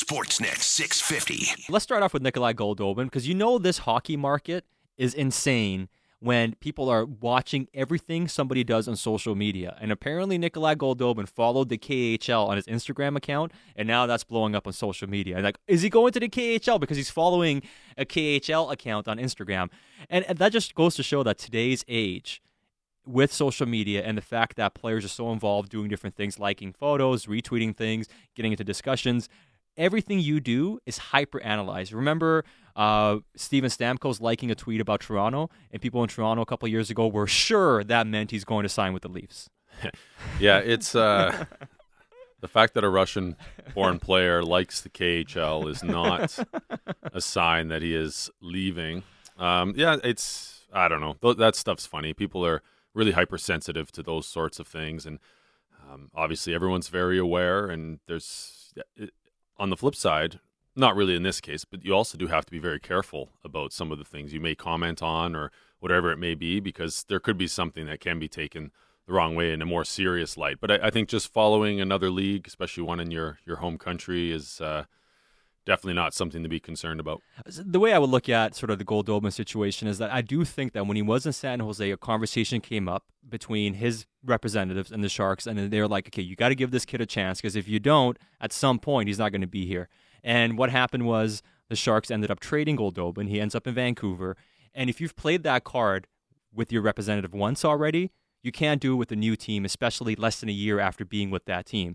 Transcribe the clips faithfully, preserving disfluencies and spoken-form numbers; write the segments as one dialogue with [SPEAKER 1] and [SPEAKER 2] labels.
[SPEAKER 1] Sportsnet six fifty.
[SPEAKER 2] Let's start off with Nikolai Goldobin, because you know this hockey market is insane when people are watching everything somebody does on social media. And apparently Nikolai Goldobin followed the K H L on his Instagram account, and now that's blowing up on social media. And like, is he going to the K H L because he's following a K H L account on Instagram? And, and that just goes to show that today's age, with social media and the fact that players are so involved doing different things, liking photos, retweeting things, getting into discussions, everything you do is hyper-analyzed. Remember uh, Steven Stamkos liking a tweet about Toronto, and people in Toronto a couple of years ago were sure that meant he's going to sign with the Leafs.
[SPEAKER 3] Yeah, it's uh, the fact that a Russian-born player likes the K H L is not a sign that he is leaving. Um, yeah, it's, I don't know. That stuff's funny. People are really hypersensitive to those sorts of things, and um, obviously everyone's very aware, and there's it, on the flip side, not really in this case, but you also do have to be very careful about some of the things you may comment on or whatever it may be, because there could be something that can be taken the wrong way in a more serious light. But I, I think just following another league, especially one in your, your home country, is uh, definitely not something to be concerned about.
[SPEAKER 2] The way I would look at sort of the Goldobin situation is that I do think that when he was in San Jose, a conversation came up between his representatives and the Sharks, and they're like, okay, you got to give this kid a chance, because if you don't, at some point, he's not going to be here. And what happened was the Sharks ended up trading Goldobin. He ends up in Vancouver. And if you've played that card with your representative once already, you can't do it with a new team, especially less than a year after being with that team.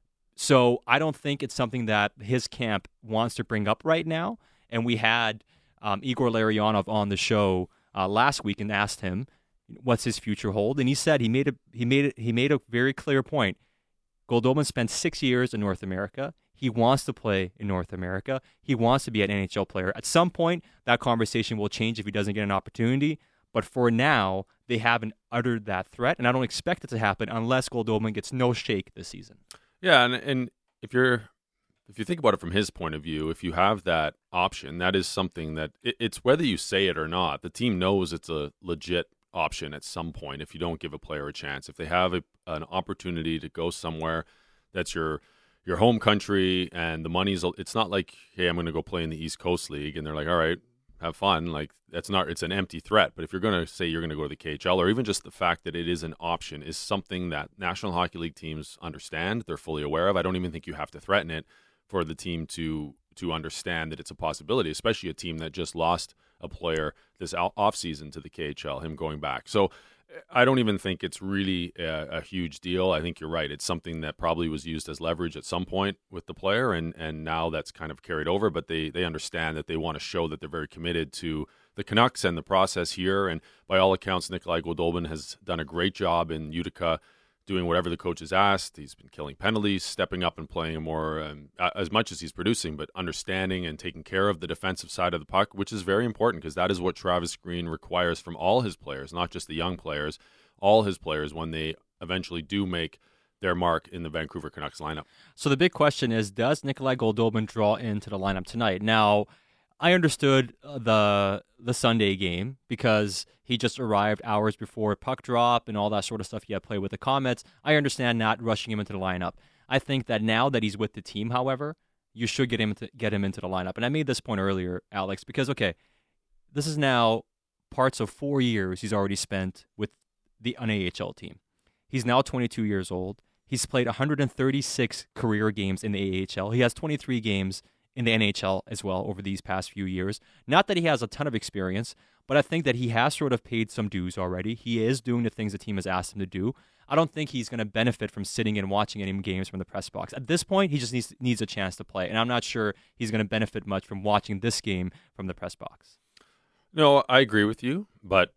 [SPEAKER 2] So I don't think it's something that his camp wants to bring up right now. And we had um, Igor Larionov on the show uh, last week and asked him what's his future hold, and he said he made a he made it he made a very clear point. Goldobin spent six years in North America. He wants to play in North America. He wants to be an N H L player. At some point, that conversation will change if he doesn't get an opportunity. But for now, they haven't uttered that threat, and I don't expect it to happen unless Goldobin gets no shake this season.
[SPEAKER 3] Yeah, and and if you're if you think about it from his point of view, if you have that option, that is something that it, it's whether you say it or not, the team knows it's a legit option at some point if you don't give a player a chance. If they have a, an opportunity to go somewhere that's your your home country and the money's, it's not like, hey, I'm going to go play in the East Coast League, and they're like, all right, have fun. Like, that's not, it's an empty threat. But if you're going to say you're going to go to the K H L, or even just the fact that it is an option, is something that National Hockey League teams understand, they're fully aware of. I don't even think you have to threaten it for the team to to understand that it's a possibility, especially a team that just lost a player this offseason to the K H L, him going back. So I don't even think it's really a, a huge deal. I think you're right. It's something that probably was used as leverage at some point with the player, and, and now that's kind of carried over. But they, they understand that they want to show that they're very committed to the Canucks and the process here. And by all accounts, Nikolai Goldobin has done a great job in Utica, doing whatever the coach has asked. He's been killing penalties, stepping up and playing more, um, as much as he's producing, but understanding and taking care of the defensive side of the puck, which is very important, because that is what Travis Green requires from all his players, not just the young players, all his players when they eventually do make their mark in the Vancouver Canucks lineup.
[SPEAKER 2] So the big question is, does Nikolai Goldobin draw into the lineup tonight? Now, I understood the the Sunday game because he just arrived hours before puck drop and all that sort of stuff. He had played with the Comets. I understand not rushing him into the lineup. I think that now that he's with the team, however, you should get him to, get him into the lineup. And I made this point earlier, Alex, because, okay, this is now parts of four years he's already spent with the N A H L team. He's now twenty-two years old. He's played one hundred thirty-six career games in the A H L. He has twenty-three games in the N H L as well over these past few years. Not that he has a ton of experience, but I think that he has sort of paid some dues already. He is doing the things the team has asked him to do. I don't think he's going to benefit from sitting and watching any games from the press box. At this point, he just needs needs a chance to play, and I'm not sure he's going to benefit much from watching this game from the press box.
[SPEAKER 3] No, I agree with you, but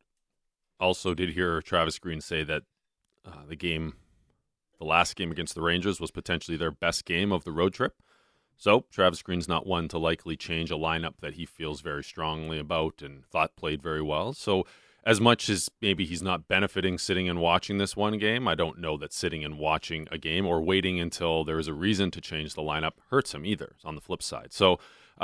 [SPEAKER 3] also did hear Travis Green say that uh, the game, the last game against the Rangers, was potentially their best game of the road trip. So Travis Green's not one to likely change a lineup that he feels very strongly about and thought played very well. So as much as maybe he's not benefiting sitting and watching this one game, I don't know that sitting and watching a game or waiting until there is a reason to change the lineup hurts him either, on the flip side. So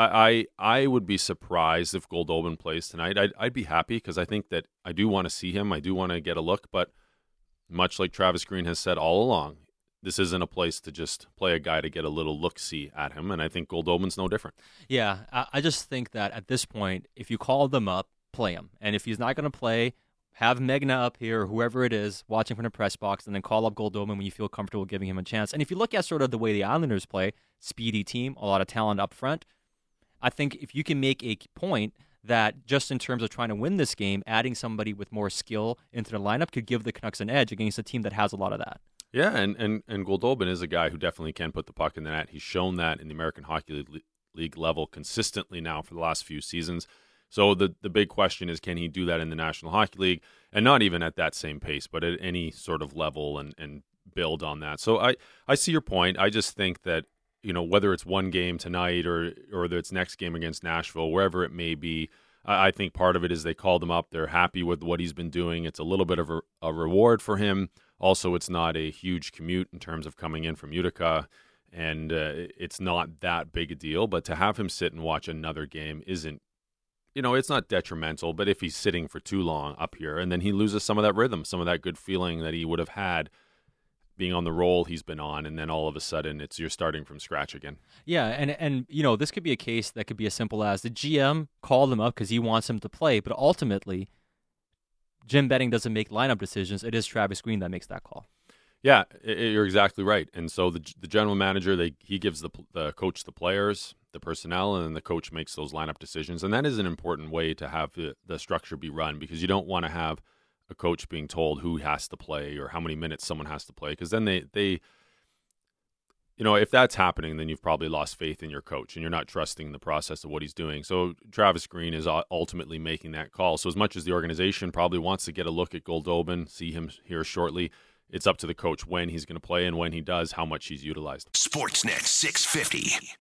[SPEAKER 3] I I, I would be surprised if Goldobin plays tonight. I'd, I'd be happy because I think that I do want to see him. I do want to get a look, but much like Travis Green has said all along, this isn't a place to just play a guy to get a little look-see at him, and I think Goldobin's no different.
[SPEAKER 2] Yeah, I, I just think that at this point, if you call them up, play him. And if he's not going to play, have Megna up here, or whoever it is, watching from the press box, and then call up Goldobin when you feel comfortable giving him a chance. And if you look at sort of the way the Islanders play, speedy team, a lot of talent up front, I think if you can make a point that just in terms of trying to win this game, adding somebody with more skill into the lineup could give the Canucks an edge against a team that has a lot of that.
[SPEAKER 3] Yeah, and, and, and Goldobin is a guy who definitely can put the puck in the net. He's shown that in the American Hockey League level consistently now for the last few seasons. So the, the big question is, can he do that in the National Hockey League? And not even at that same pace, but at any sort of level and, and build on that. So I, I see your point. I just think that, you know, whether it's one game tonight or or whether it's next game against Nashville, wherever it may be, I, I think part of it is they called him up. They're happy with what he's been doing. It's a little bit of a, a reward for him. Also, it's not a huge commute in terms of coming in from Utica, and uh, it's not that big a deal. But to have him sit and watch another game isn't, you know, it's not detrimental. But if he's sitting for too long up here, and then he loses some of that rhythm, some of that good feeling that he would have had being on the roll he's been on, and then all of a sudden it's you're starting from scratch again.
[SPEAKER 2] Yeah, and and you know, this could be a case that could be as simple as the G M called him up because he wants him to play, but ultimately Jim Benning doesn't make lineup decisions. It is Travis Green that makes that call.
[SPEAKER 3] Yeah, you're exactly right. And so the the general manager, they he gives the the coach the players, the personnel, and then the coach makes those lineup decisions. And that is an important way to have the, the structure be run, because you don't want to have a coach being told who has to play or how many minutes someone has to play, because then they, they, you know, if that's happening, then you've probably lost faith in your coach and you're not trusting the process of what he's doing. So Travis Green is ultimately making that call. So as much as the organization probably wants to get a look at Goldobin, see him here shortly, it's up to the coach when he's going to play, and when he does, how much he's utilized.
[SPEAKER 1] Sportsnet six fifty.